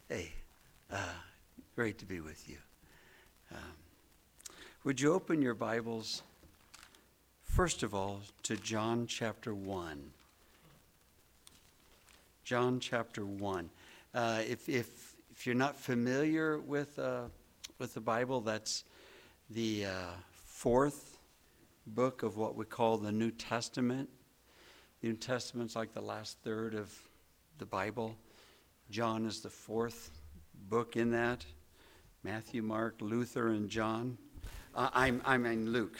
Hey, great to be with you. Would you open your Bibles, first of all, to John chapter 1. John chapter 1. If you're not familiar with the Bible, that's the fourth book of what we call the New Testament. The New Testament's like the last third of the Bible. John is the fourth book in that. Matthew, Mark, Luther, and John. I mean Luke.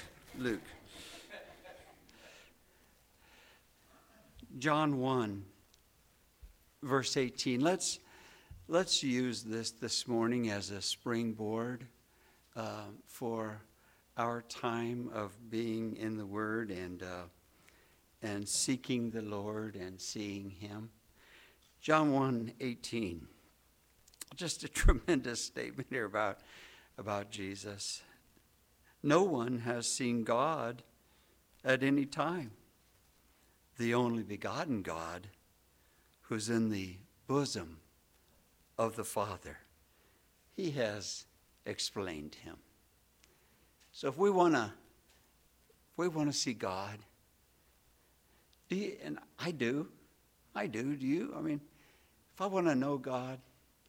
John 1, verse 18. Let's use this morning as a springboard for our time of being in the Word and seeking the Lord and seeing Him. John 1:18. Just a tremendous statement here about Jesus. No one has seen God at any time. The only begotten God who's in the bosom of the Father. He has explained Him. So if we want to see God, do you? And I do. Do you? I mean, if I want to know God,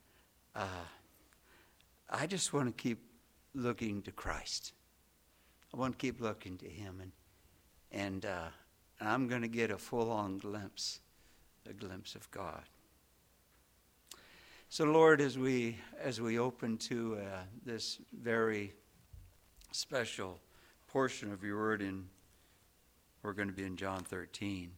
I just want to keep looking to Christ. I want to keep looking to Him, and I'm going to get a full-on glimpse of God. So, Lord, as we open to this very special portion of Your Word, we're going to be in John 13.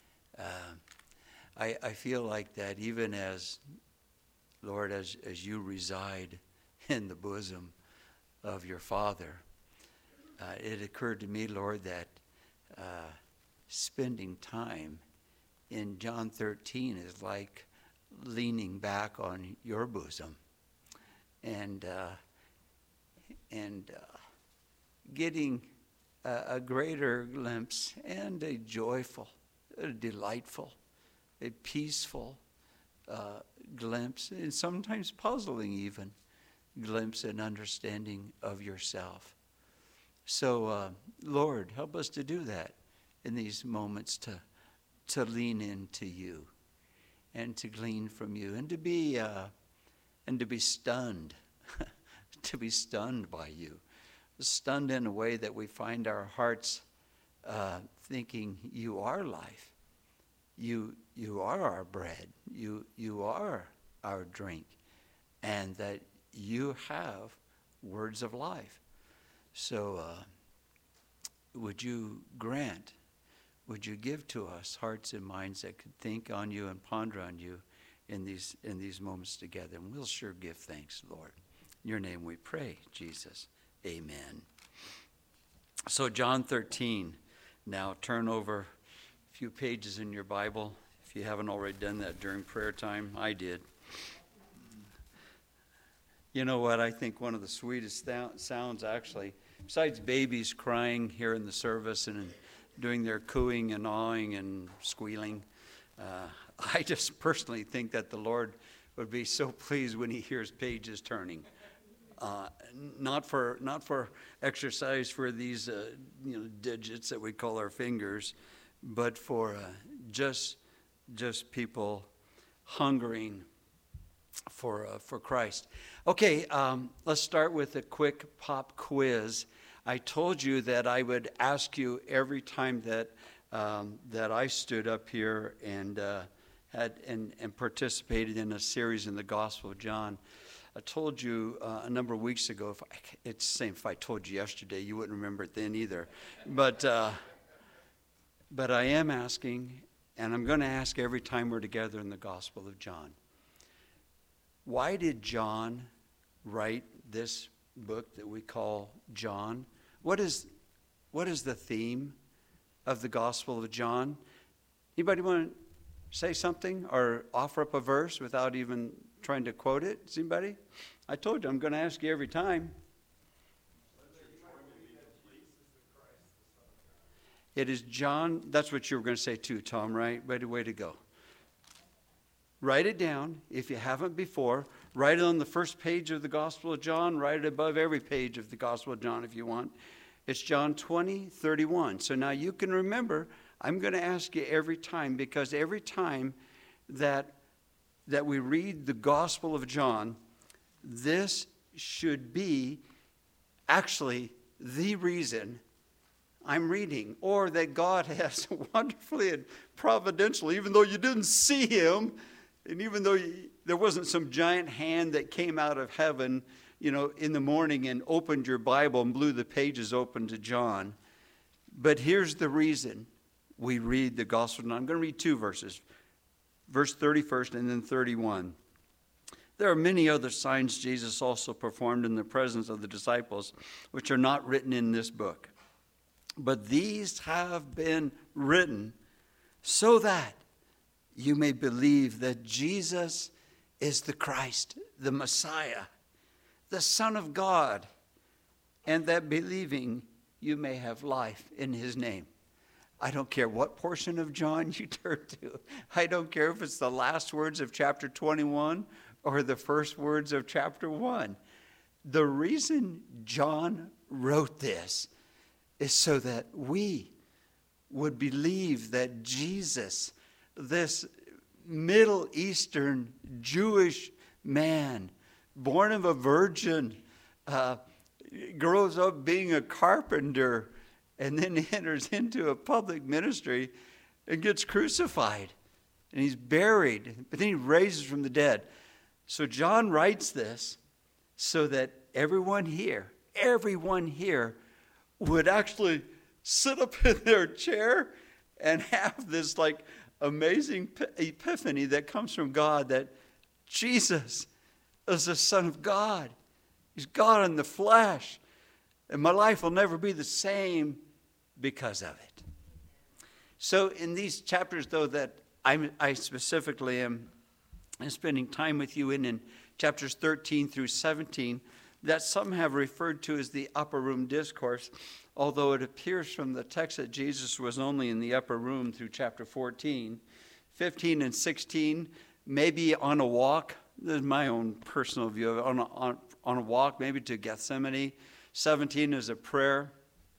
I feel like that even as, Lord, as You reside in the bosom of Your Father, it occurred to me, Lord, that spending time in John 13 is like leaning back on Your bosom and getting a greater glimpse and a joyful, a delightful, a peaceful glimpse, and sometimes puzzling even, glimpse and understanding of Yourself. So, Lord, help us to do that in these moments, to lean into You and to glean from You and to be stunned, to be stunned by You, stunned in a way that we find our hearts thinking You are life. You are our bread. You are our drink, and that You have words of life. So would You give to us hearts and minds that could think on You and ponder on You in these moments together, and we'll sure give thanks, Lord. In Your name we pray, Jesus. Amen. So John 13. Now turn over a few pages in your Bible. If you haven't already done that during prayer time, I did. You know what? I think one of the sweetest sounds, actually, besides babies crying here in the service and doing their cooing and awing and squealing, I just personally think that the Lord would be so pleased when He hears pages turning. Not for exercise for these digits that we call our fingers, but for just people hungering for Christ. Okay, let's start with a quick pop quiz. I told you that I would ask you every time that I stood up here and had participated in a series in the Gospel of John. I told you a number of weeks ago. It's the same if I told you yesterday, you wouldn't remember it then either. But I am asking, and I'm going to ask every time we're together in the Gospel of John. Why did John write this book that we call John? What is the theme of the Gospel of John? Anybody want to say something or offer up a verse without even trying to quote it? Does anybody? I told you I'm going to ask you every time. It is John. That's what you were going to say too, Tom, right? Way to go. Write it down if you haven't before. Write it on the first page of the Gospel of John. Write it above every page of the Gospel of John if you want. It's John 20:31. So now you can remember, I'm going to ask you every time, because every time that we read the Gospel of John, this should be actually the reason I'm reading, or that God has wonderfully and providentially, even though you didn't see him, and even though there wasn't some giant hand that came out of heaven, in the morning and opened your Bible and blew the pages open to John. But here's the reason we read the Gospel. Now I'm going to read two verses, verse 31 and then 31. There are many other signs Jesus also performed in the presence of the disciples, which are not written in this book. But these have been written so that you may believe that Jesus is the Christ, the Messiah, the Son of God, and that believing you may have life in his name. I don't care what portion of John you turn to. I don't care if it's the last words of chapter 21 or the first words of chapter 1. The reason John wrote this is so that we would believe that Jesus, this Middle Eastern Jewish man, born of a virgin, grows up being a carpenter, and then enters into a public ministry and gets crucified. And he's buried, but then he raises from the dead. So John writes this so that everyone here would actually sit up in their chair and have this amazing epiphany that comes from God, that Jesus is the Son of God. He's God in the flesh. And my life will never be the same because of it. So in these chapters, though, that I specifically am spending time with you in chapters 13 through 17, that some have referred to as the upper room discourse, although it appears from the text that Jesus was only in the upper room through chapter 14. 15 and 16, maybe on a walk. This is my own personal view of it. On a walk, maybe to Gethsemane. 17 is a prayer.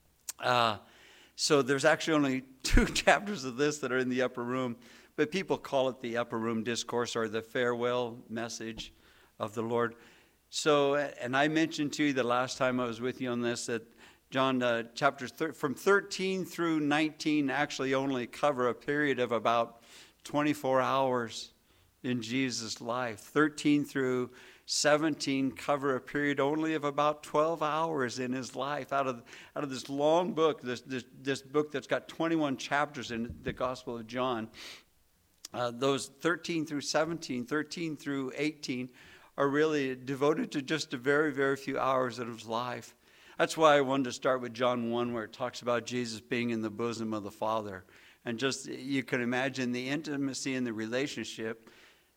So there's actually only 2 chapters of this that are in the upper room, but people call it the upper room discourse or the farewell message of the Lord. So, and I mentioned to you the last time I was with you on this that John chapters from 13 through 19 actually only cover a period of about 24 hours in Jesus' life. 13 through 17 cover a period only of about 12 hours in his life out of this long book, this book that's got 21 chapters in the Gospel of John. Those 13 through 17, 13 through 18 are really devoted to just a very, very few hours of his life. That's why I wanted to start with John 1, where it talks about Jesus being in the bosom of the Father. And just, you can imagine the intimacy and the relationship.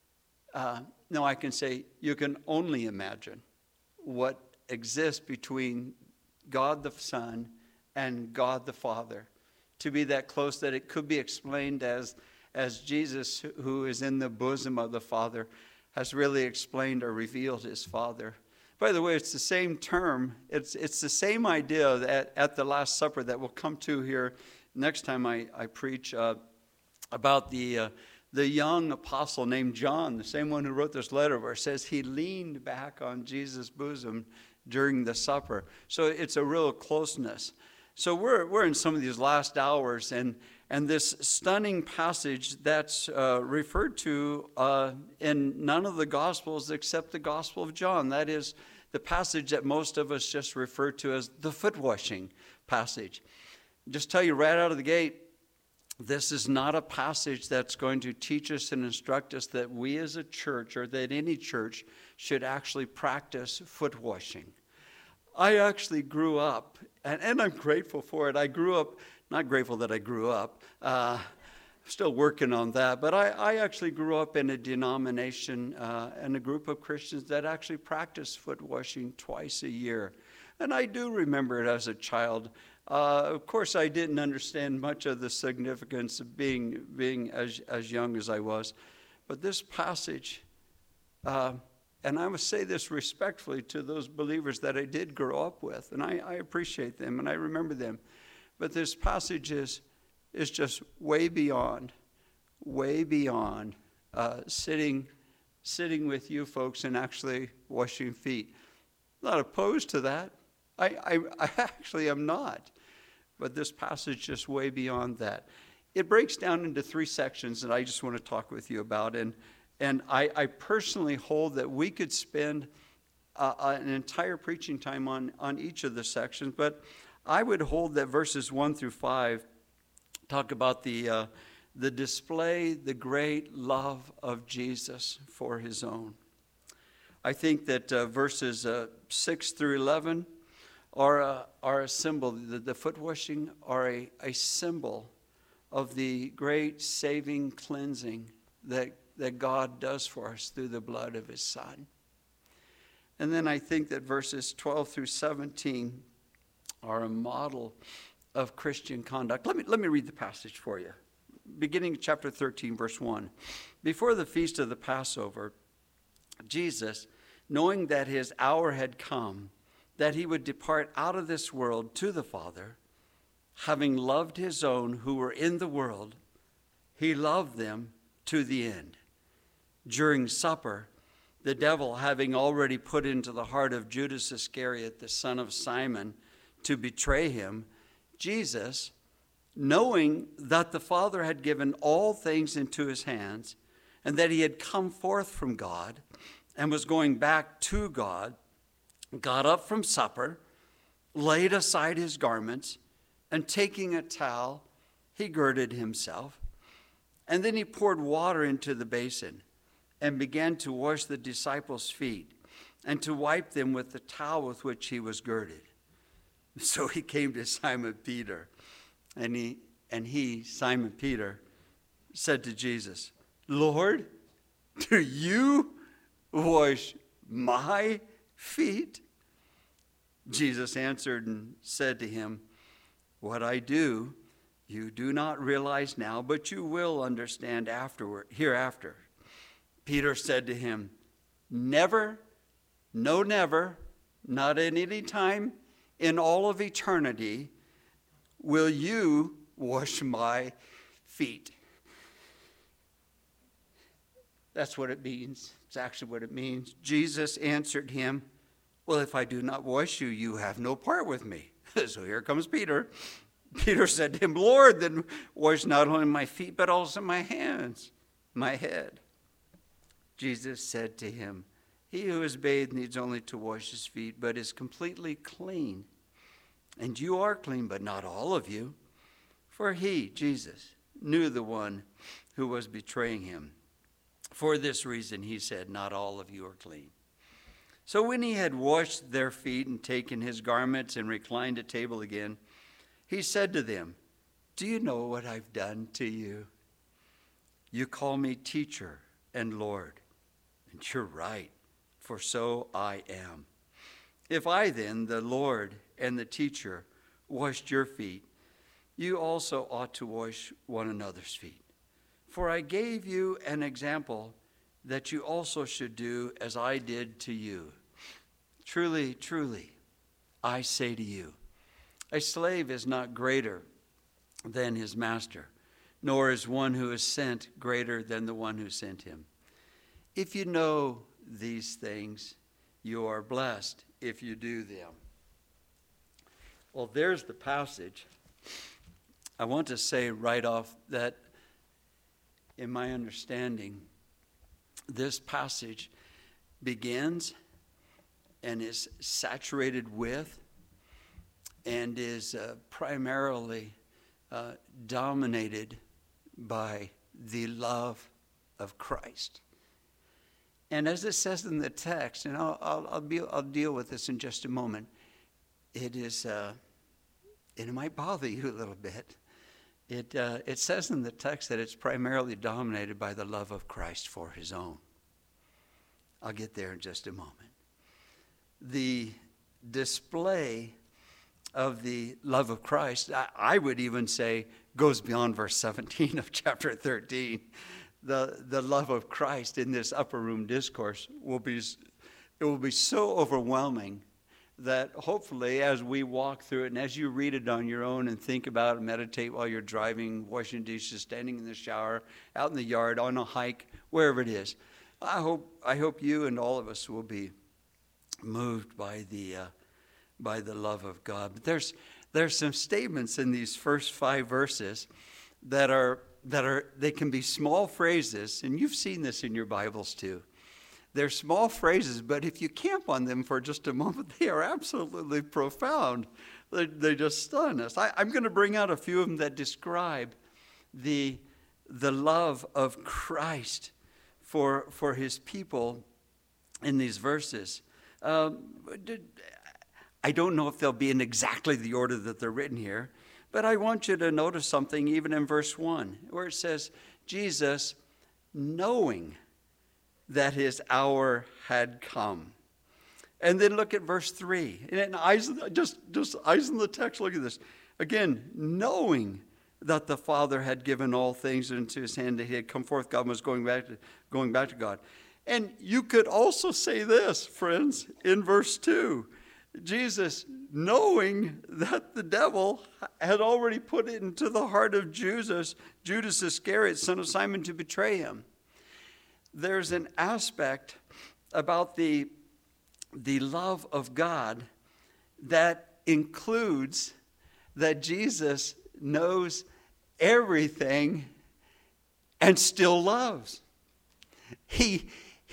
No, I can say you can only imagine what exists between God the Son and God the Father, to be that close that it could be explained as Jesus, who is in the bosom of the Father, has really explained or revealed his Father. By the way, it's the same term. It's the same idea that at the Last Supper that we'll come to here next time I preach about the young apostle named John, the same one who wrote this letter, where it says he leaned back on Jesus' bosom during the supper. So it's a real closeness. So we're in some of these last hours, and this stunning passage that's referred to in none of the Gospels except the Gospel of John. That is the passage that most of us just refer to as the foot washing passage. Just tell you right out of the gate, this is not a passage that's going to teach us and instruct us that we as a church, or that any church, should actually practice foot washing. I actually grew up, and I'm grateful for it. I grew up, not grateful that I grew up, still working on that, but I actually grew up in a denomination and a group of Christians that actually practice foot washing twice a year. And I do remember it as a child. Of course, I didn't understand much of the significance of being as young as I was. But this passage, and I must say this respectfully to those believers that I did grow up with, and I appreciate them and I remember them. But this passage is just way beyond sitting with you folks and actually washing feet. Not opposed to that. I actually am not. But this passage is way beyond that. It breaks down into 3 sections that I just want to talk with you about. And I personally hold that we could spend an entire preaching time on each of the sections. But I would hold that verses 1 through 5 talk about the display, the great love of Jesus for his own. I think that verses 6 through 11 are a symbol. The foot washing are a symbol of the great saving cleansing that God does for us through the blood of his Son. And then I think that verses 12 through 17 are a model of Christian conduct. Let me read the passage for you. Beginning chapter 13, verse 1. Before the feast of the Passover, Jesus, knowing that his hour had come, that he would depart out of this world to the Father, having loved his own who were in the world, he loved them to the end. During supper, the devil, having already put into the heart of Judas Iscariot, the son of Simon, to betray him, Jesus, knowing that the Father had given all things into his hands, and that he had come forth from God and was going back to God, got up from supper, laid aside his garments, and taking a towel, he girded himself. And then he poured water into the basin and began to wash the disciples' feet and to wipe them with the towel with which he was girded. So he came to Simon Peter, and he, Simon Peter, said to Jesus, "Lord, do you wash my feet?" Jesus answered and said to him, "What I do, you do not realize now, but you will understand hereafter." Peter said to him, "Never, no, never, not at any time in all of eternity will you wash my feet." That's what it means. It's actually what it means. Jesus answered him, "Well, if I do not wash you, you have no part with me." So here comes Peter. Peter said to him, "Lord, then wash not only my feet, but also my hands, my head." Jesus said to him, "He who is bathed needs only to wash his feet, but is completely clean. And you are clean, but not all of you." For he, Jesus, knew the one who was betraying him. For this reason, he said, "Not all of you are clean." So when he had washed their feet and taken his garments and reclined at table again, he said to them, "Do you know what I've done to you? You call me teacher and Lord, and you're right, for so I am. If I then, the Lord and the teacher, washed your feet, you also ought to wash one another's feet. For I gave you an example that you also should do as I did to you. Truly, truly, I say to you, a slave is not greater than his master, nor is one who is sent greater than the one who sent him. If you know these things, you are blessed if you do them." Well, there's the passage. I want to say right off that, in my understanding, this passage begins and is saturated with and is primarily dominated by the love of Christ. And as it says in the text, and I'll deal with this in just a moment, it might bother you a little bit. It says in the text that it's primarily dominated by the love of Christ for his own. I'll get there in just a moment. The display of the love of Christ, I would even say, goes beyond verse 17 of chapter 13. the love of Christ in this upper room discourse will be so overwhelming that hopefully as we walk through it and as you read it on your own and think about it, meditate while you're driving, washing dishes, standing in the shower, out in the yard, on a hike, wherever it is, I hope you and all of us will be moved by the love of God. But there's some statements in these first 5 verses that they can be small phrases, and you've seen this in your Bibles too. They're small phrases, but if you camp on them for just a moment, they are absolutely profound. They just stun us. I'm going to bring out a few of them that describe the love of Christ for his people in these verses. I don't know if they'll be in exactly the order that they're written here, but I want you to notice something even in verse 1, where it says, Jesus, knowing that his hour had come. And then look at verse 3. And just eyes in the text, look at this. Again, knowing that the Father had given all things into his hand, that he had come forth, God was going back to God. And you could also say this, friends, in verse 2. Jesus, knowing that the devil had already put it into the heart of Judas Iscariot, son of Simon, to betray him. There's an aspect about the love of God that includes that Jesus knows everything and still loves. He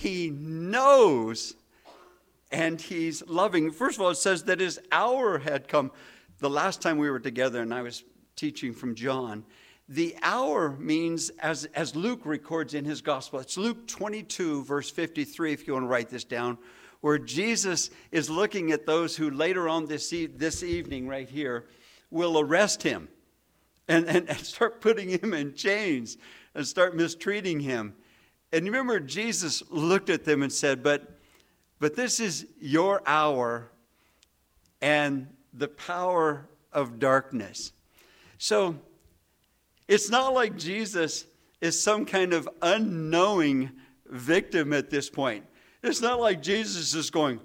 knows and he's loving. First of all, it says that his hour had come. The last time we were together and I was teaching from John, the hour means, as Luke records in his gospel, it's Luke 22, verse 53, if you want to write this down, where Jesus is looking at those who later on this evening right here will arrest him and start putting him in chains and start mistreating him. And remember, Jesus looked at them and said, but this is your hour and the power of darkness. So it's not like Jesus is some kind of unknowing victim at this point. It's not like Jesus is going,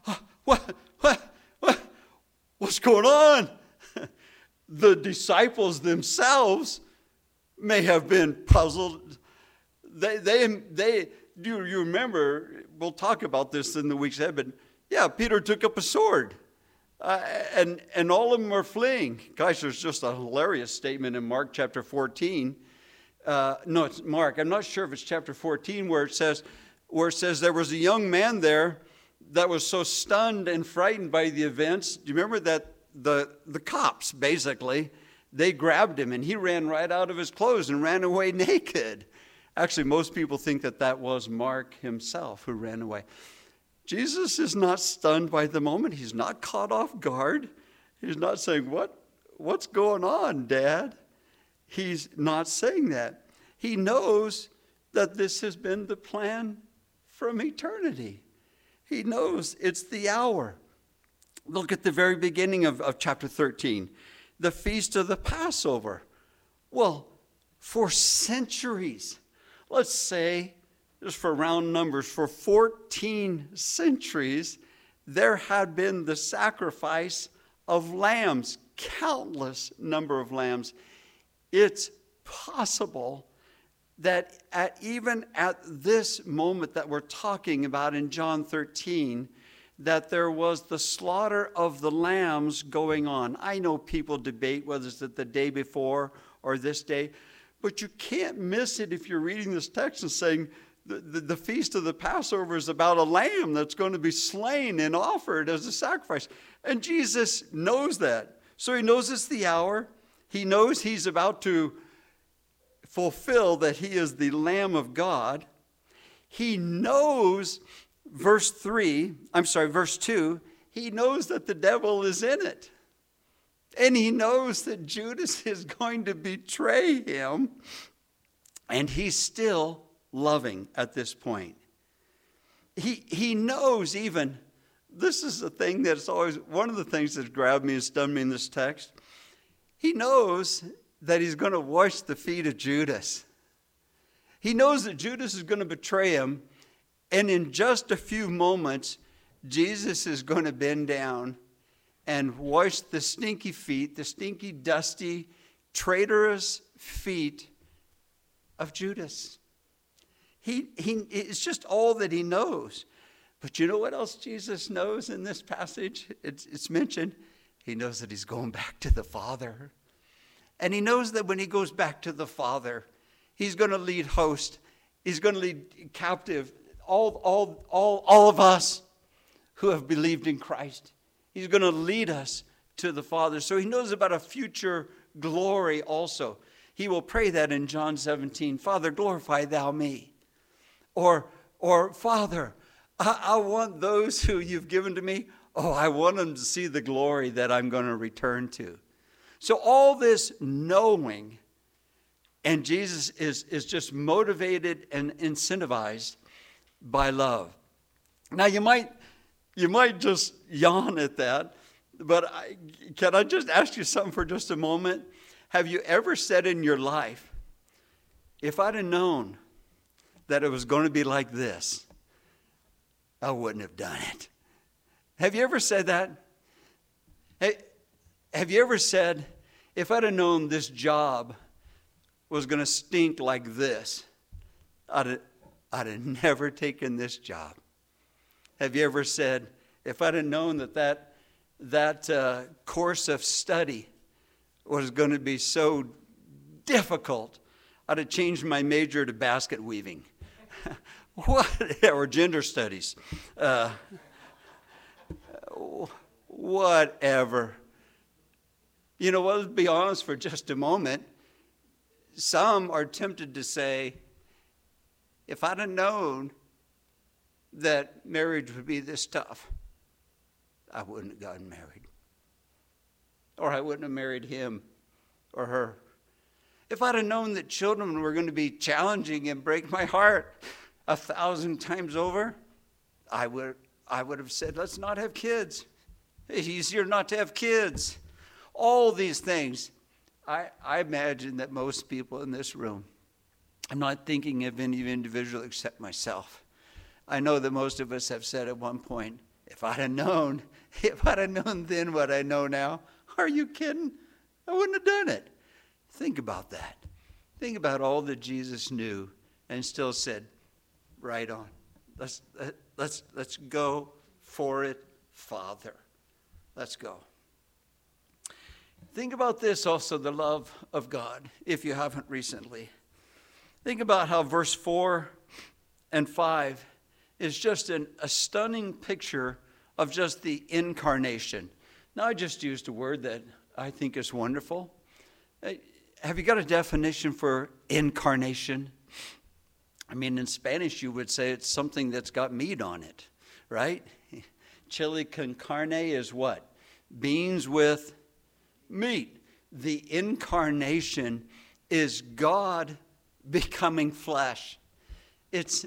what's going on? The disciples themselves may have been puzzled. Do you remember, we'll talk about this in the weeks ahead, but yeah, Peter took up a sword. And all of them are fleeing. Gosh, there's just a hilarious statement in Mark chapter 14. No, it's Mark. I'm not sure if it's chapter 14 where it says there was a young man there that was so stunned and frightened by the events. Do you remember that the cops, basically, they grabbed him and he ran right out of his clothes and ran away naked. Actually, most people think that was Mark himself who ran away. Jesus is not stunned by the moment. He's not caught off guard. He's not saying, what's going on, Dad? He's not saying that. He knows that this has been the plan from eternity. He knows it's the hour. Look at the very beginning of chapter 13, the feast of the Passover. Well, for centuries, let's say, just for round numbers, for 14 centuries, there had been the sacrifice of lambs, countless number of lambs. It's possible that even at this moment that we're talking about in John 13, that there was the slaughter of the lambs going on. I know people debate whether it's the day before or this day, but you can't miss it if you're reading this text and saying, the feast of the Passover is about a lamb that's going to be slain and offered as a sacrifice. And Jesus knows that. So he knows it's the hour. He knows he's about to fulfill that he is the Lamb of God. He knows, verse 2, he knows that the devil is in it. And he knows that Judas is going to betray him. And he's still loving at this point. He knows even, this is the thing that's always, one of the things that grabbed me and stunned me in this text. He knows that he's going to wash the feet of Judas. He knows that Judas is going to betray him. And in just a few moments, Jesus is going to bend down and wash the stinky feet, the stinky, dusty, traitorous feet of Judas. It's just all that he knows. But you know what else Jesus knows in this passage? It's mentioned. He knows that he's going back to the Father. And he knows that when he goes back to the Father, he's going to lead host. He's going to lead captive all of us who have believed in Christ. He's going to lead us to the Father. So he knows about a future glory also. He will pray that in John 17, Father, glorify thou me. Or Father, I want those who you've given to me, I want them to see the glory that I'm going to return to. So all this knowing, and Jesus is just motivated and incentivized by love. Now you might just yawn at that, but can I just ask you something for just a moment? Have you ever said in your life, if I'd have known that it was going to be like this, I wouldn't have done it? Have you ever said that? Hey, have you ever said, if I'd have known this job was going to stink like this, I'd have never taken this job? Have you ever said, if I'd have known that course of study was going to be so difficult, I'd have changed my major to basket weaving? Or gender studies. Whatever. You know what, let's be honest for just a moment. Some are tempted to say, if I'd have known that marriage would be this tough, I wouldn't have gotten married. Or I wouldn't have married him or her. If I'd have known that children were going to be challenging and break my heart 1,000 times over, I would have said, let's not have kids. It's easier not to have kids. All these things. I imagine that most people in this room, I'm not thinking of any individual except myself. I know that most of us have said at one point, if I'd have known then what I know now, are you kidding? I wouldn't have done it. Think about that. Think about all that Jesus knew and still said, right on. Let's go for it, Father. Let's go. Think about this also, the love of God, if you haven't recently. Think about how verse 4 and 5 is just a stunning picture of just the incarnation. Now, I just used a word that I think is wonderful. Have you got a definition for incarnation? I mean, in Spanish, you would say it's something that's got meat on it, right? Chili con carne is what? Beans with meat. The incarnation is God becoming flesh. It's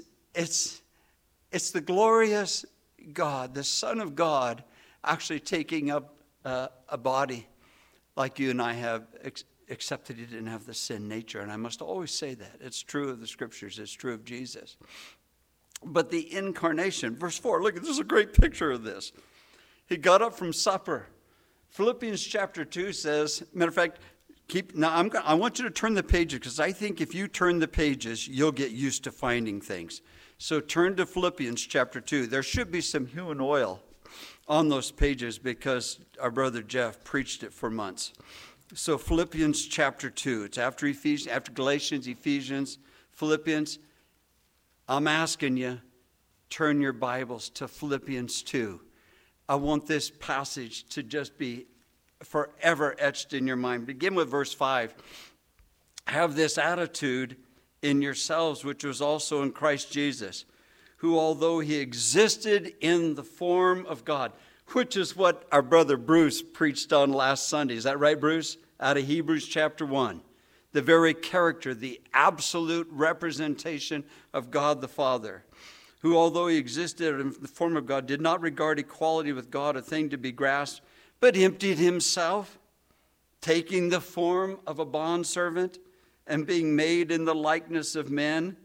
the glorious God, the Son of God, actually taking up a body like you and I have, except that he didn't have the sin nature. And I must always say that. It's true of the scriptures. It's true of Jesus. But the incarnation, verse 4, look, this is a great picture of this. He got up from supper. Philippians chapter 2 says, matter of fact, I want you to turn the pages, because I think if you turn the pages, you'll get used to finding things. So turn to Philippians chapter 2. There should be some human oil on those pages because our brother Jeff preached it for months. So Philippians chapter 2. It's after Ephesians, after Galatians, Ephesians, Philippians. I'm asking you, turn your Bibles to Philippians 2. I want this passage to just be forever etched in your mind. Begin with verse 5. Have this attitude in yourselves, which was also in Christ Jesus, who, although he existed in the form of God, which is what our brother Bruce preached on last Sunday. Is that right, Bruce? Out of Hebrews chapter 1. The very character, the absolute representation of God the Father, who, although he existed in the form of God, did not regard equality with God a thing to be grasped, but emptied himself, taking the form of a bondservant and being made in the likeness of men.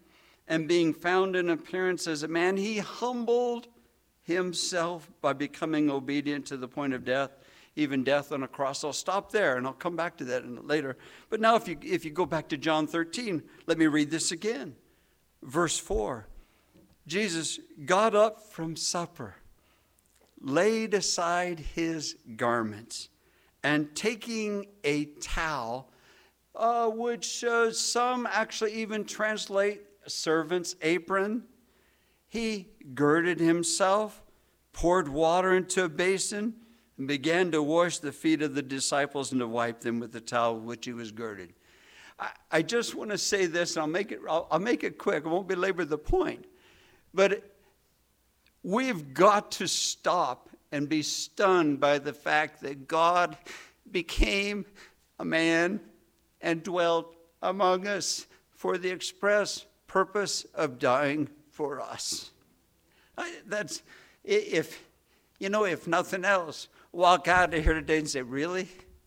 and being found in appearance as a man, he humbled himself by becoming obedient to the point of death, even death on a cross. I'll stop there, and I'll come back to that later. But now if you go back to John 13, let me read this again. Verse 4, Jesus got up from supper, laid aside his garments, and taking a towel, which some actually even translate servant's apron, he girded himself, poured water into a basin, and began to wash the feet of the disciples and to wipe them with the towel with which he was girded. I just want to say this, and I'll make it quick. I won't belabor the point. But we've got to stop and be stunned by the fact that God became a man and dwelt among us for the express purpose of dying for us. If nothing else, walk out of here today and say, really?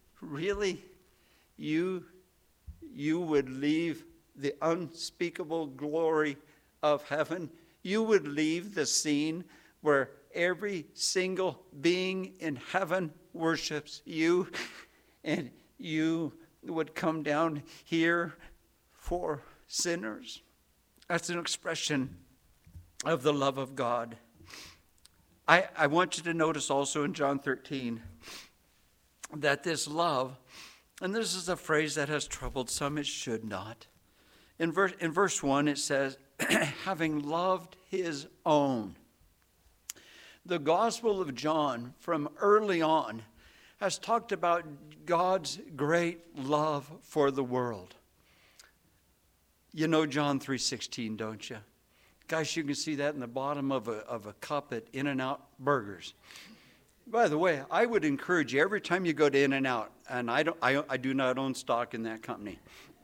You would leave the unspeakable glory of heaven? You would leave the scene where every single being in heaven worships you, and you would come down here for sinners? That's an expression of the love of God. I want you to notice also in John 13 that this love, and this is a phrase that has troubled some, it should not. In verse 1 it says, having loved his own. The Gospel of John from early on has talked about God's great love for the world. You know John 3:16, don't you? Guys, you can see that in the bottom of a cup at In-N-Out Burgers. By the way, I would encourage you every time you go to In-N-Out, and I do not own stock in that company.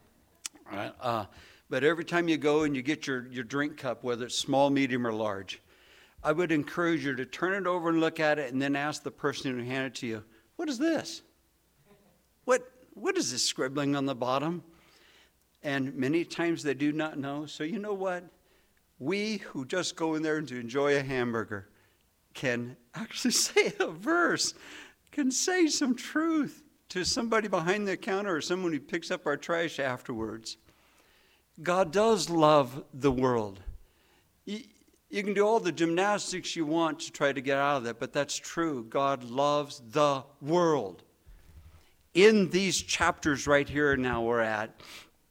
But every time you go and you get your drink cup, whether it's small, medium, or large, I would encourage you to turn it over and look at it and then ask the person who handed it to you, what is this? What is this scribbling on the bottom? And many times they do not know. So you know what? We who just go in there to enjoy a hamburger can actually say a verse, can say some truth to somebody behind the counter or someone who picks up our trash afterwards. God does love the world. You can do all the gymnastics you want to try to get out of that, but that's true. God loves the world. In these chapters right here now we're at,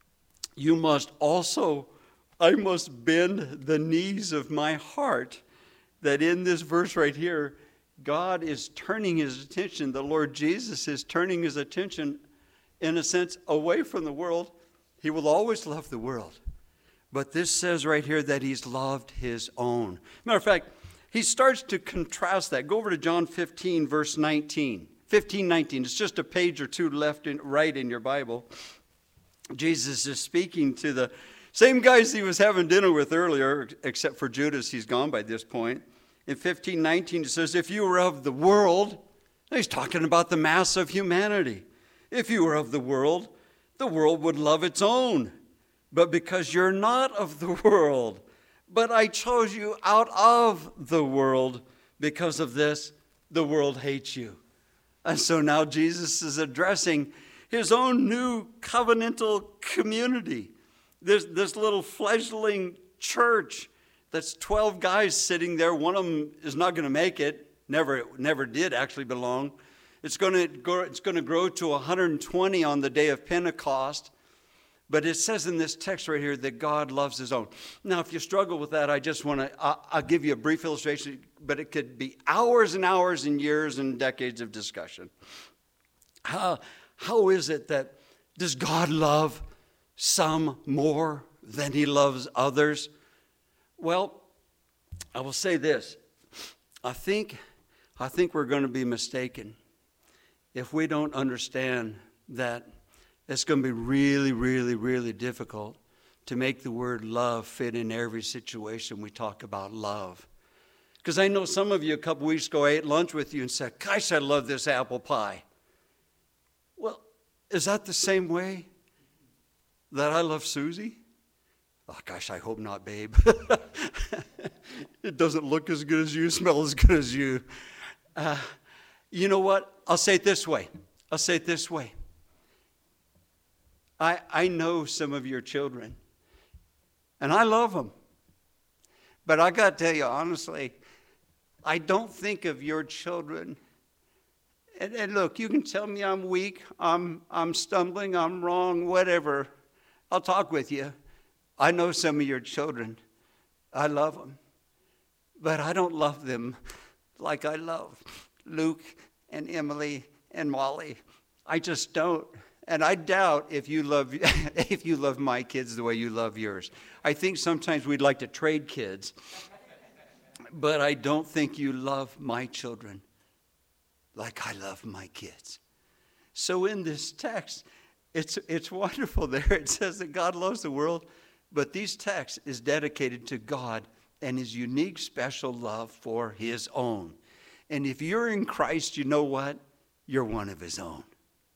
I must bend the knees of my heart that in this verse right here, God is turning his attention, the Lord Jesus is turning his attention, in a sense, away from the world. He will always love the world. But this says right here that he's loved his own. Matter of fact, he starts to contrast that. Go over to John 15, verse 19. 15:19. It's just a page or two right in your Bible. Jesus is speaking to the same guys he was having dinner with earlier, except for Judas. He's gone by this point. In 15:19, it says, if you were of the world, he's talking about the mass of humanity. If you were of the world would love its own. But because you're not of the world, but I chose you out of the world, because of this, the world hates you. And so now Jesus is addressing his own new covenantal community. This little fledgling church that's 12 guys sitting there. One of them is not going to make it. Never did actually belong. It's going to grow to 120 on the day of Pentecost. But it says in this text right here that God loves his own. Now, if you struggle with that, I'll give you a brief illustration, but it could be hours and hours and years and decades of discussion. How is it that, does God love some more than he loves others? Well, I will say this. I think we're going to be mistaken if we don't understand that it's going to be really, really, really difficult to make the word love fit in every situation we talk about love. Because I know some of you a couple weeks ago, I ate lunch with you and said, gosh, I love this apple pie. Well, is that the same way that I love Susie? Oh, gosh, I hope not, babe. It doesn't look as good as you, smell as good as you. You know what? I'll say it this way. I know some of your children, and I love them. But I got to tell you, honestly, I don't think of your children. And look, you can tell me I'm weak, I'm stumbling, I'm wrong, whatever. I'll talk with you. I know some of your children. I love them. But I don't love them like I love Luke and Emily and Molly. I just don't. And I doubt if you love my kids the way you love yours. I think sometimes we'd like to trade kids. But I don't think you love my children like I love my kids. So in this text, it's wonderful there. It says that God loves the world, but this text is dedicated to God and his unique special love for his own. And if you're in Christ, you know what? You're one of his own.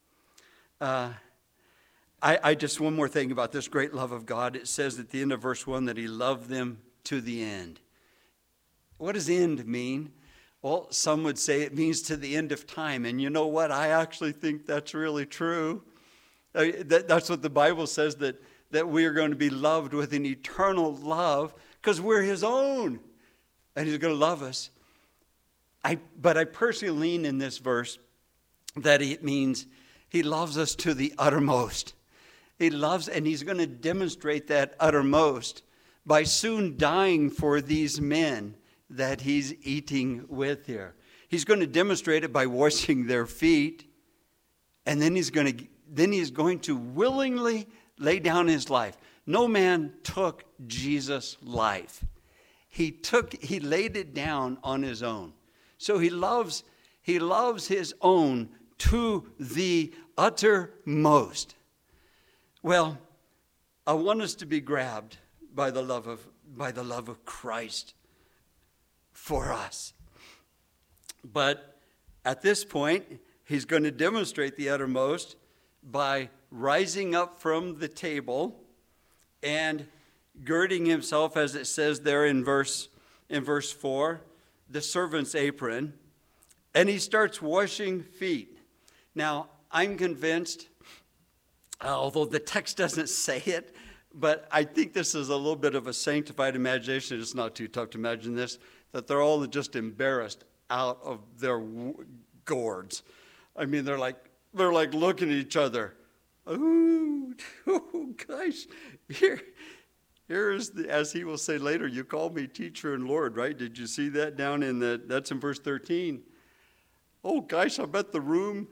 I just, one more thing about this great love of God. It says at the end of verse 1 that he loved them to the end. What does end mean? Well, some would say it means to the end of time. And you know what? I actually think that's really true. That's what the Bible says, that we are going to be loved with an eternal love because we're his own. And he's going to love us. But I personally lean in this verse that it means he loves us to the uttermost. He loves, and he's going to demonstrate that uttermost by soon dying for these men that he's eating with here. He's going to demonstrate it by washing their feet, and then he's going to willingly lay down his life. No man took Jesus' life. He laid it down on his own. So he loves his own to the uttermost. Well, I want us to be grabbed by the love of Christ for us. But at this point, he's going to demonstrate the uttermost by rising up from the table and girding himself, as it says there in verse 4, the servant's apron, and he starts washing feet. Now, I'm convinced, although the text doesn't say it, but I think this is a little bit of a sanctified imagination. It's not too tough to imagine this, that they're all just embarrassed out of their gourds. I mean, they're like looking at each other. Oh gosh, here is as he will say later, you called me teacher and Lord, right? Did you see that down that's in verse 13. Oh gosh, I bet the room,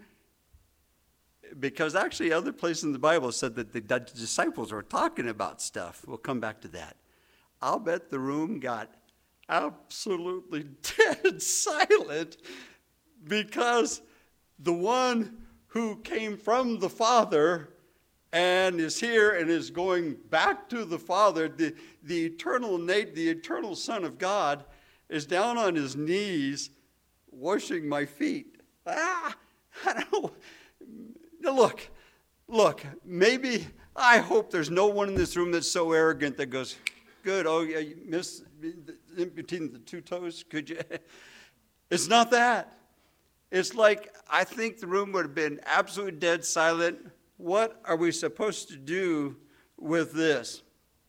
because actually other places in the Bible said that the disciples were talking about stuff. We'll come back to that. I'll bet the room got absolutely dead silent because the one who came from the Father and is here and is going back to the Father, the eternal Son of God, is down on his knees washing my feet. I don't know. Look, maybe, I hope there's no one in this room that's so arrogant that goes, good, oh yeah, you missed in between the two toes, could you? It's not that. It's like, I think the room would have been absolutely dead silent. What are we supposed to do with this?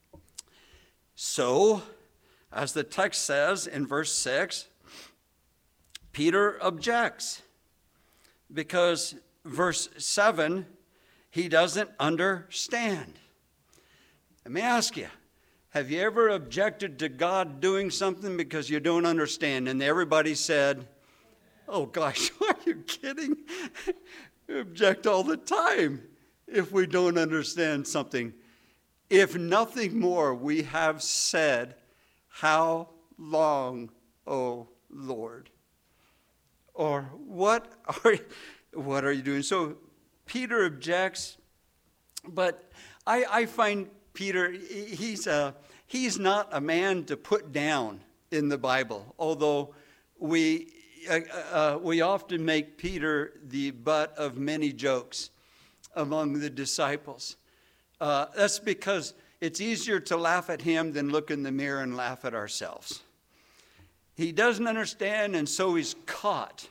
So, as the text says in verse 6, Peter objects because verse 7, he doesn't understand. Let me ask you, have you ever objected to God doing something because you don't understand? And everybody said, oh gosh, are you kidding? We object all the time if we don't understand something. If nothing more, we have said, how long, O Lord? Or what are you doing? So Peter objects, but I find Peter, he's not a man to put down in the Bible, although we often make Peter the butt of many jokes among the disciples. That's because it's easier to laugh at him than look in the mirror and laugh at ourselves. He doesn't understand, and so he's caught.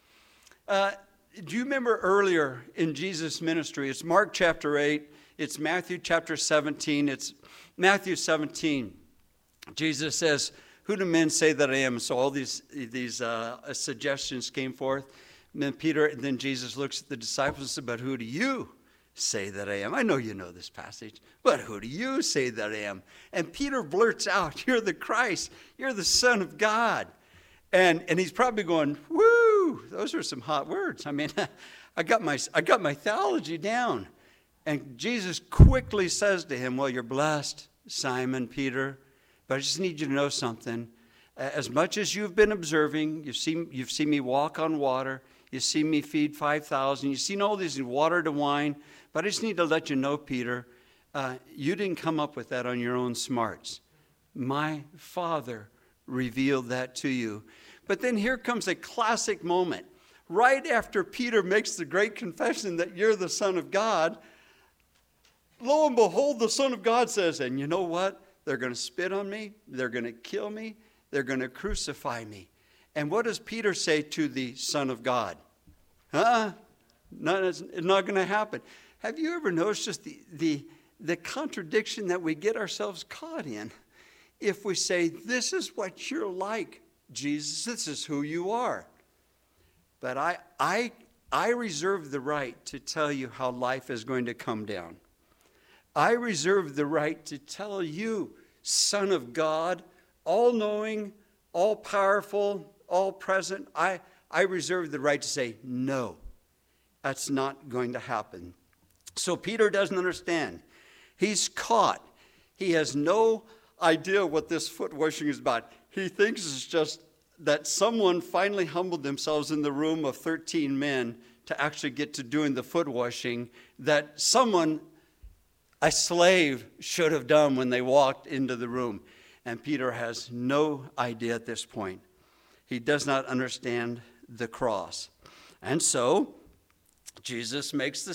Do you remember earlier in Jesus' ministry? It's Mark chapter 8. It's Matthew chapter 17. It's Matthew 17. Jesus says, "Who do men say that I am?" So all these suggestions came forth. And then Jesus looks at the disciples and said, "But who do you say that I am?" I know you know this passage, but who do you say that I am? And Peter blurts out, "You're the Christ. You're the Son of God." And he's probably going, "Woo, those are some hot words." I mean, I got my theology down. And Jesus quickly says to him, "Well, you're blessed, Simon Peter, but I just need you to know something. As much as you've been observing, you've seen me walk on water, you've seen me feed 5,000, you've seen all these water to wine, but I just need to let you know, Peter, you didn't come up with that on your own smarts. My Father revealed that to you." But then here comes a classic moment. Right after Peter makes the great confession that you're the Son of God, lo and behold, the Son of God says, "And you know what? They're going to spit on me. They're going to kill me. They're going to crucify me." And what does Peter say to the Son of God? No, it's not going to happen. Have you ever noticed just the contradiction that we get ourselves caught in? If we say, "This is what you're like, Jesus, this is who you are." But I reserve the right to tell you how life is going to come down. I reserve the right to tell you, Son of God, all-knowing, all-powerful, all-present, I reserve the right to say, no, that's not going to happen. So Peter doesn't understand. He's caught. He has no idea what this foot washing is about. He thinks it's just that someone finally humbled themselves in the room of 13 men to actually get to doing the foot washing, that someone, a slave, should have done when they walked into the room. And Peter has no idea at this point. He does not understand the cross. And so Jesus makes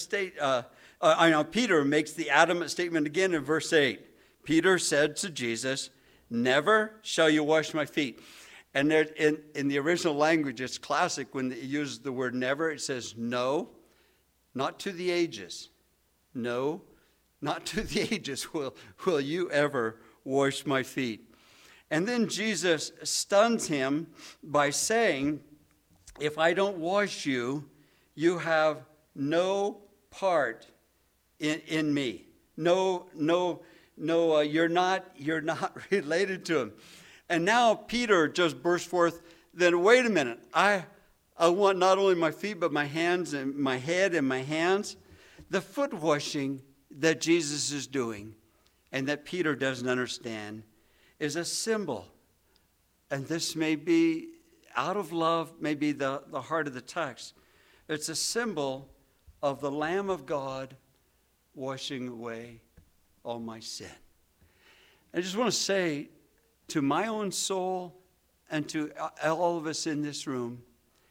Peter makes the adamant statement again in verse 8. Peter said to Jesus, "Never shall you wash my feet." And there, in the original language, it's classic when it uses the word never. It says, "No, not to the ages. No, not to the ages will you ever wash my feet." And then Jesus stuns him by saying, "If I don't wash you, you have no part in me. No, you're not related to him." And now Peter just burst forth, "Then wait a minute. I want not only my feet, but my hands and my head and my hands." The foot washing that Jesus is doing and that Peter doesn't understand is a symbol. And this may be out of love, maybe the heart of the text. It's a symbol of the Lamb of God washing away all my sin. I just want to say to my own soul and to all of us in this room,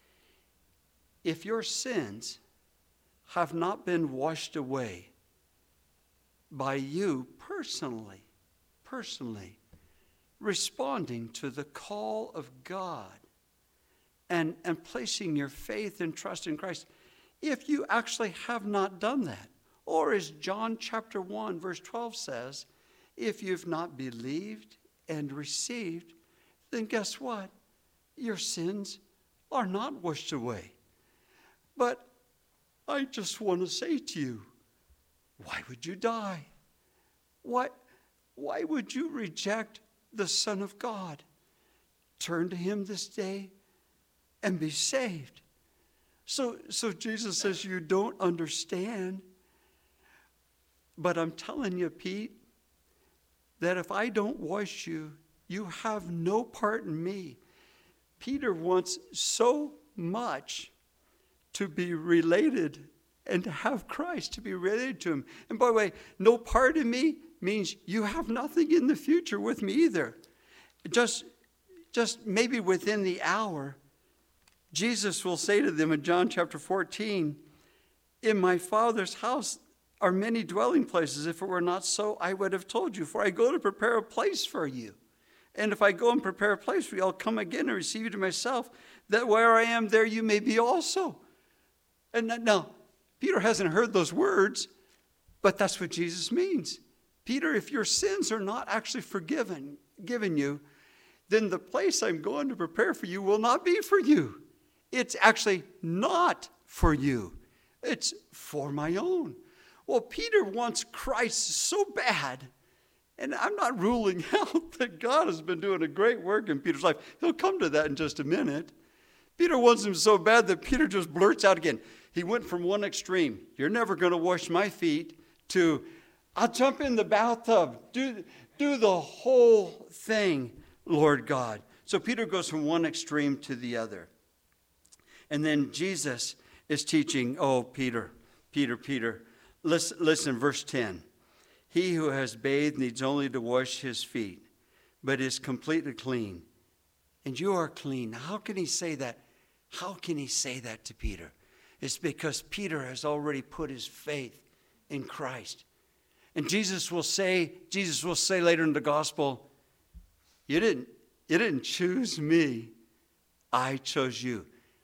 if your sins have not been washed away by you personally responding to the call of God and placing your faith and trust in Christ, if you actually have not done that, or as John chapter 1 verse 12 says, if you've not believed and received, then guess what? Your sins are not washed away. But I just want to say to you, why would you die? Why would you reject the Son of God? Turn to him this day and be saved. So Jesus says, you don't understand. But I'm telling you, Pete, that if I don't wash you, you have no part in me. Peter wants so much to be related and to have Christ, to be related to him. And by the way, no part in me means you have nothing in the future with me either. Just maybe within the hour, Jesus will say to them in John chapter 14, in my Father's house are many dwelling places. If it were not so, I would have told you, for I go to prepare a place for you. And if I go and prepare a place for you, I'll come again and receive you to myself, that where I am, there you may be also. And now, Peter hasn't heard those words, but that's what Jesus means. Peter, if your sins are not actually given you, then the place I'm going to prepare for you will not be for you. It's actually not for you. It's for my own. Well, Peter wants Christ so bad, and I'm not ruling out that God has been doing a great work in Peter's life. He'll come to that in just a minute. Peter wants him so bad that Peter just blurts out again. He went from one extreme, you're never going to wash my feet, to I'll jump in the bathtub. Do the whole thing, Lord God. So Peter goes from one extreme to the other. And then Jesus is teaching, oh, Peter. Listen, verse 10. He who has bathed needs only to wash his feet, but is completely clean. And you are clean. How can he say that? How can he say that to Peter? It's because Peter has already put his faith in Christ. And Jesus will say later in the gospel, you didn't choose me, I chose you.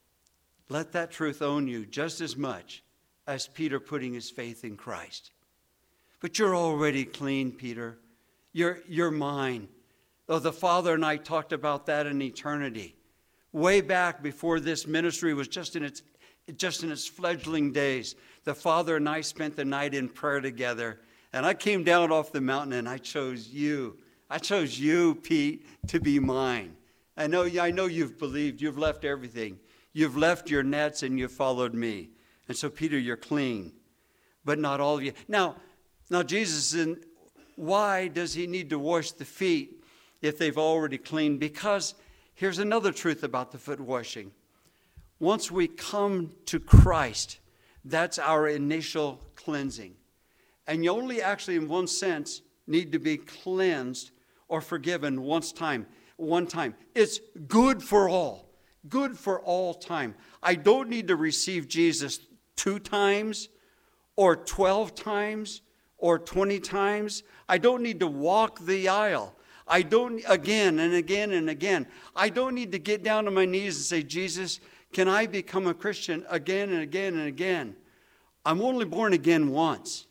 Let that truth own you just as much as Peter putting his faith in Christ. But you're already clean, Peter. You're mine. Oh, the Father and I talked about that in eternity. Way back before this ministry was just in its fledgling days. The Father and I spent the night in prayer together. And I came down off the mountain and I chose you. I chose you, Pete, to be mine. I know you've believed. You've left everything. You've left your nets and you've followed me. And so, Peter, you're clean. But not all of you. Now Jesus, why does he need to wash the feet if they've already cleaned? Because here's another truth about the foot washing. Once we come to Christ, that's our initial cleansing. And you only actually, in one sense, need to be cleansed or forgiven one time. It's good for all. Good for all time. I don't need to receive Jesus 2 times or 12 times or 20 times. I don't need to walk the aisle. I don't, again and again and again. I don't need to get down on my knees and say, Jesus, can I become a Christian again and again and again? I'm only born again once.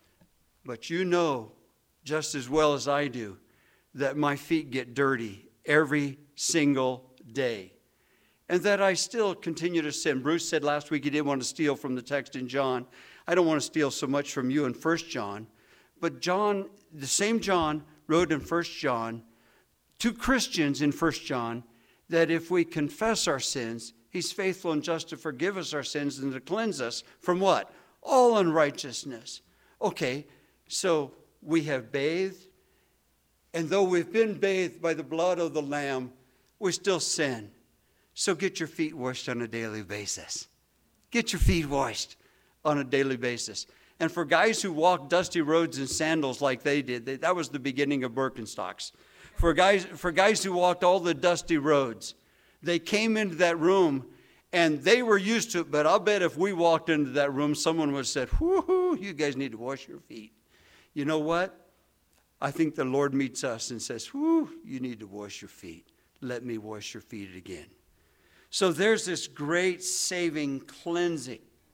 But you know just as well as I do that my feet get dirty every single day. And that I still continue to sin. Bruce said last week he didn't want to steal from the text in John. I don't want to steal so much from you in 1 John. But John, the same John, wrote in 1 John to Christians in 1 John that if we confess our sins, he's faithful and just to forgive us our sins and to cleanse us from what? All unrighteousness. Okay, so we have bathed, and though we've been bathed by the blood of the Lamb, we still sin. So get your feet washed on a daily basis. Get your feet washed on a daily basis. And for guys who walk dusty roads in sandals like they did, that was the beginning of Birkenstocks. For guys who walked all the dusty roads, they came into that room and they were used to it. But I'll bet if we walked into that room, someone would have said, whoo, you guys need to wash your feet. You know what? I think the Lord meets us and says, whoo, you need to wash your feet. Let me wash your feet again. So there's this great saving cleansing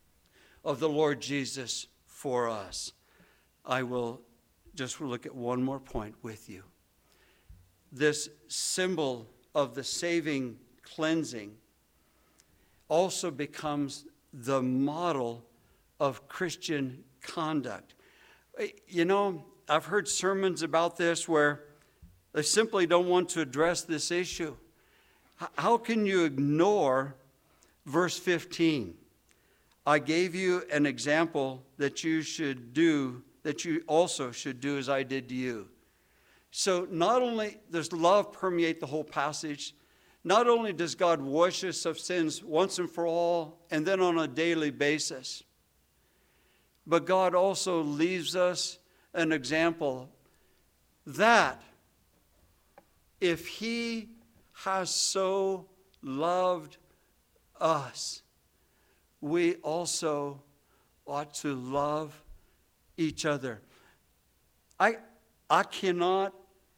of the Lord Jesus for us. I will just look at one more point with you. This symbol of the saving cleansing also becomes the model of Christian conduct. You know, I've heard sermons about this where they simply don't want to address this issue. How can you ignore verse 15? I gave you an example that you also should do as I did to you. So not only does love permeate the whole passage, not only does God wash us of sins once and for all, and then on a daily basis, but God also leaves us an example that if he has so loved us, we also ought to love each other. I cannot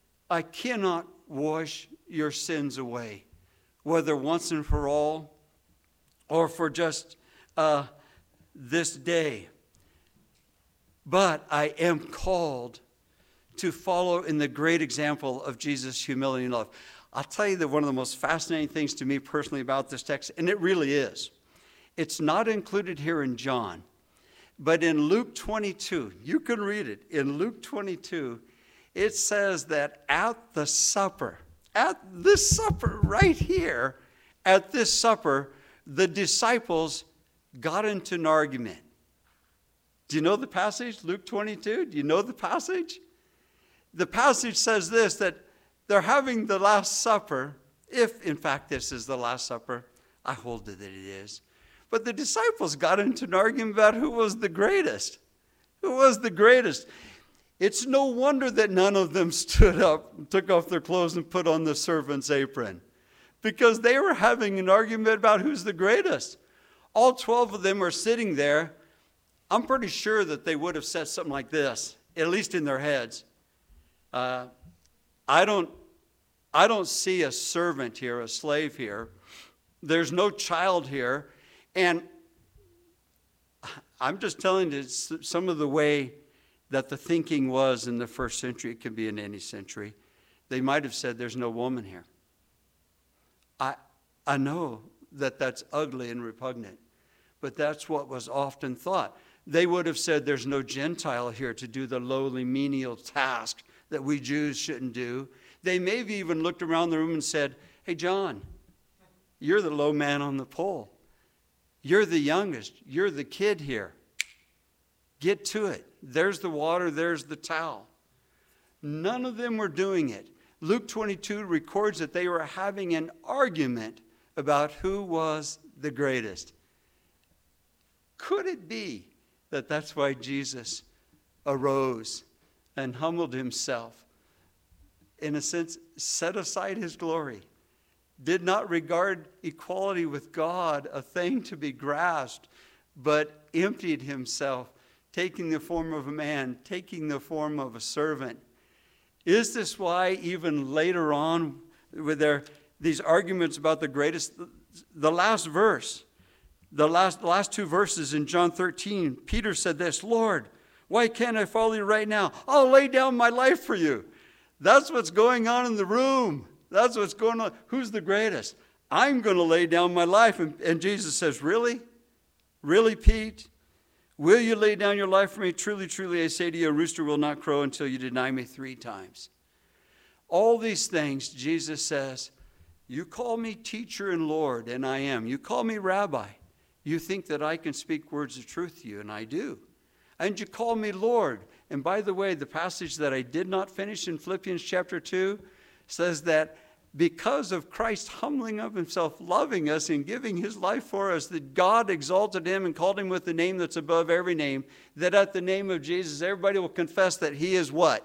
wash your sins away, whether once and for all or for just this day. But I am called to follow in the great example of Jesus' humility and love. I'll tell you that one of the most fascinating things to me personally about this text, and it really is, it's not included here in John, but in Luke 22, you can read it. In Luke 22, it says that at this supper right here, at this supper, the disciples got into an argument. Do you know the passage, Luke 22? Do you know the passage? The passage says this, that they're having the Last Supper, if in fact this is the Last Supper. I hold it that it is. But the disciples got into an argument about who was the greatest. Who was the greatest? It's no wonder that none of them stood up, took off their clothes, and put on the servant's apron, because they were having an argument about who's the greatest. All 12 of them are sitting there. I'm pretty sure that they would have said something like this, at least in their heads. I don't see a servant here, a slave here. There's no child here. And I'm just telling you some of the way that the thinking was in the first century. It can be in any century. They might have said, there's no woman here. I know that that's ugly and repugnant, but that's what was often thought. They would have said, there's no Gentile here to do the lowly, menial task that we Jews shouldn't do. They may have even looked around the room and said, hey, John, you're the low man on the pole. You're the youngest. You're the kid here. Get to it. There's the water. There's the towel. None of them were doing it. Luke 22 records that they were having an argument about who was the greatest. Could it be that that's why Jesus arose and humbled himself, in a sense, set aside his glory, did not regard equality with God a thing to be grasped, but emptied himself, taking the form of a man, taking the form of a servant? Is this why even later on with these arguments about the greatest, the last verse, the last two verses in John 13, Peter said this, Lord, why can't I follow you right now? I'll lay down my life for you. That's what's going on in the room. That's what's going on. Who's the greatest? I'm going to lay down my life. And Jesus says, really? Really, Pete? Will you lay down your life for me? Truly, truly, I say to you, a rooster will not crow until you deny me 3 times. All these things, Jesus says, you call me teacher and Lord, and I am. You call me rabbi. You think that I can speak words of truth to you, and I do. And you call me Lord. And by the way, the passage that I did not finish in Philippians chapter 2 says that because of Christ humbling of himself, loving us and giving his life for us, that God exalted him and called him with the name that's above every name, that at the name of Jesus, everybody will confess that he is what?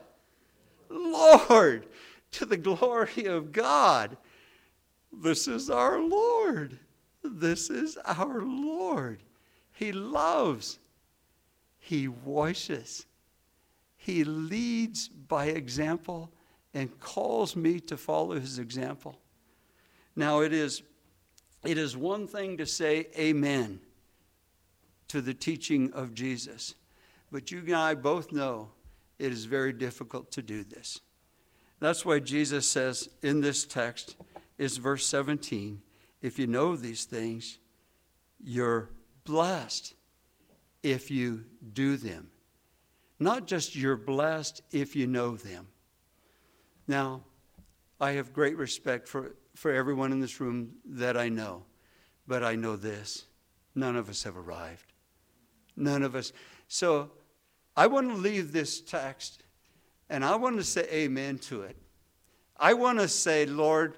Lord, to the glory of God. This is our Lord. This is our Lord. He loves. He washes. He leads by example and calls me to follow his example. Now it is one thing to say amen to the teaching of Jesus, but you and I both know it is very difficult to do this. That's why Jesus says in this text, is verse 17, if you know these things, you're blessed if you do them. Not just you're blessed if you know them. Now, I have great respect for everyone in this room that I know, but I know this. None of us have arrived. None of us. So I want to leave this text, and I want to say amen to it. I want to say, Lord,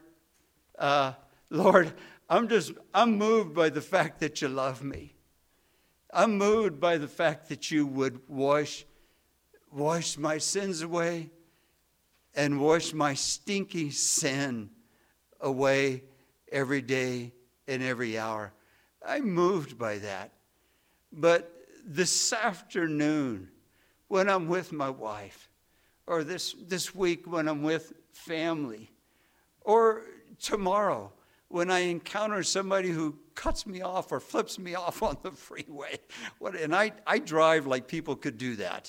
I'm moved by the fact that you love me. I'm moved by the fact that you would wash my sins away and wash my stinky sin away every day and every hour. I'm moved by that. But this afternoon, when I'm with my wife, or this week when I'm with family, or tomorrow when I encounter somebody who cuts me off or flips me off on the freeway. And I drive like people could do that.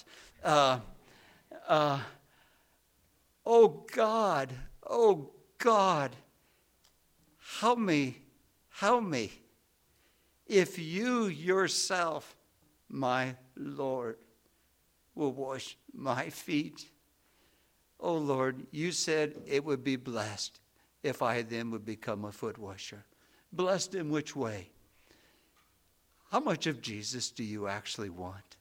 Oh God, help me. If you yourself, my Lord, will wash my feet. Oh Lord, you said it would be blessed if I then would become a foot washer. Blessed in which way? How much of Jesus do you actually want?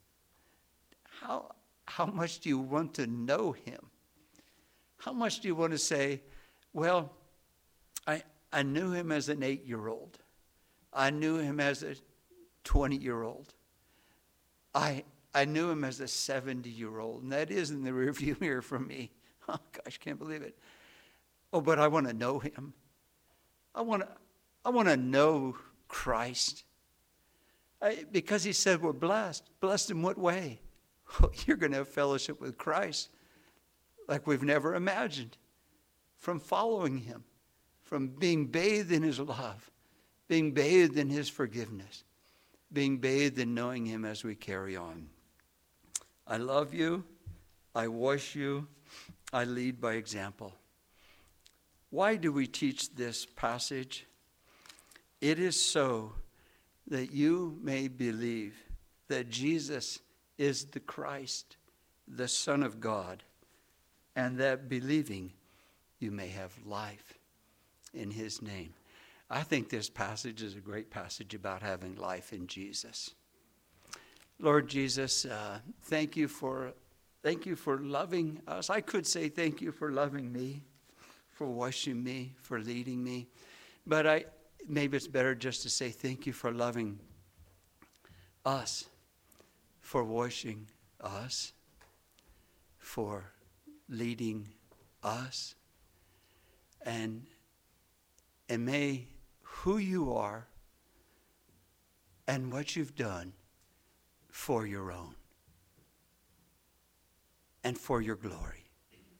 How much do you want to know him? How much do you want to say, well, I knew him as an 8-year-old. I knew him as a 20-year-old. I knew him as a 70-year-old, and that is in the rearview mirror for me. Oh, gosh, can't believe it. Oh, but I want to know him. I want to know Christ. Because he said we're blessed. Blessed in what way? Oh, you're going to have fellowship with Christ like we've never imagined. From following him, from being bathed in his love, being bathed in his forgiveness, being bathed in knowing him as we carry on. I love you. I wash you. I lead by example. Why do we teach this passage? It is so that you may believe that Jesus is the Christ, the Son of God, and that believing you may have life in his name. I think this passage is a great passage about having life in Jesus. Lord Jesus, thank you for loving us. I could say thank you for loving me, for washing me, for leading me. But maybe it's better just to say thank you for loving us, for washing us, for leading us. And may who you are and what you've done for your own and for your glory.